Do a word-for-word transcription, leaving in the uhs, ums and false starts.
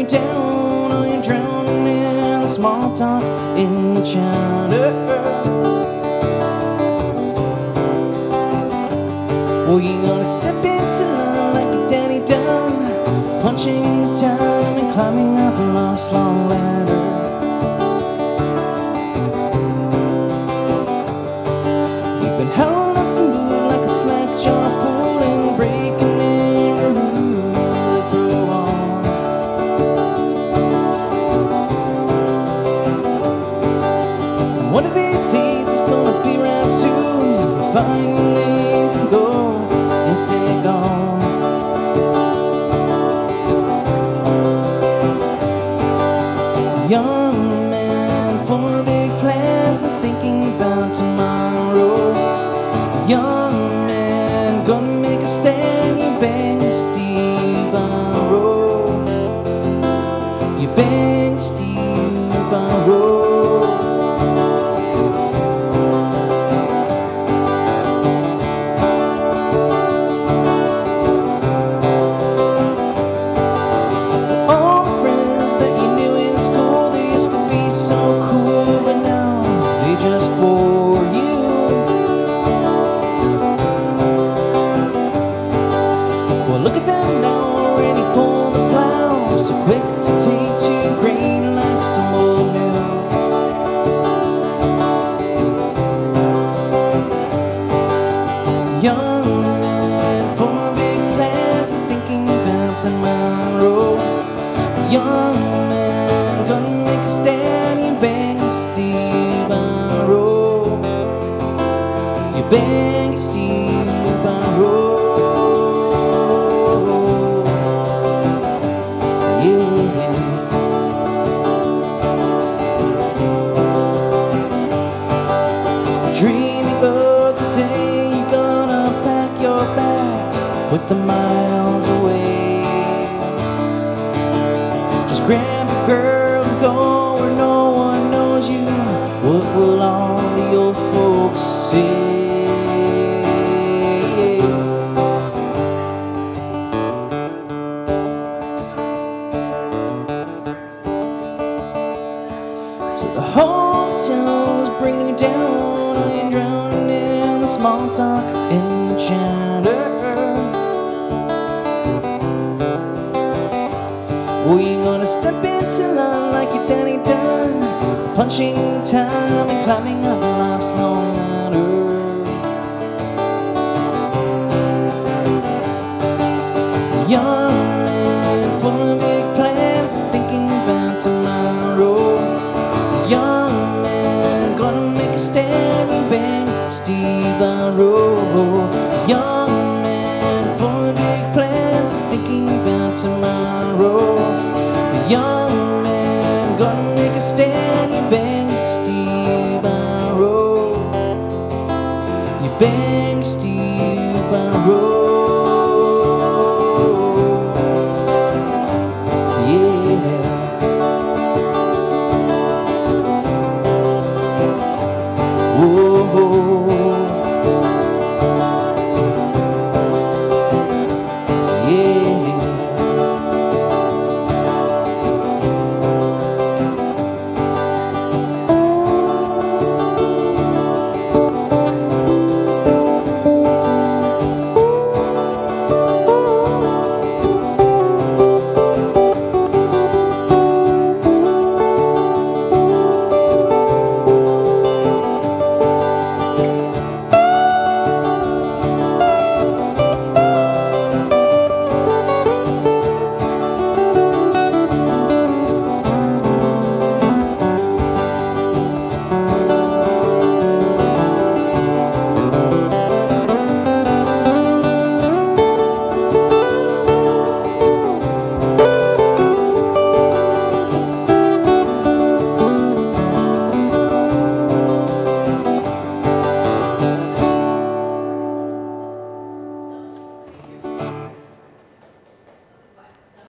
you down, or you're drowning in the small talk in the chatter. Or you gonna step into line like your daddy done, punching time and climbing up a lost long ladder. You've been held up the mood like a slack jaw fooling, breaking in your rule to throw on. One of these days it's gonna be right soon. You find your names and go and stay gone. Young man for big plans and thinking about tomorrow. Young man gonna make a stand. You bang Steve Barrow. You bang Steve Barrow. So cool, but now they just bore you. Well, look at them now, already pull the plow, so quick to take to grain like some old news. Young man for big plans and thinking about tomorrow. Young man gonna make a stand. Bang Steve Barrow. You bang Steve Barrow. Yeah. Dreaming of the day you're gonna pack your bags, put the miles away. Just grab a girl and go. You, what will all the old folks say? So the hotel's bringing you down, or you're drowning in the small talk in the chatter. Or you gonna step into line like your daddy done, punching time and climbing up life's long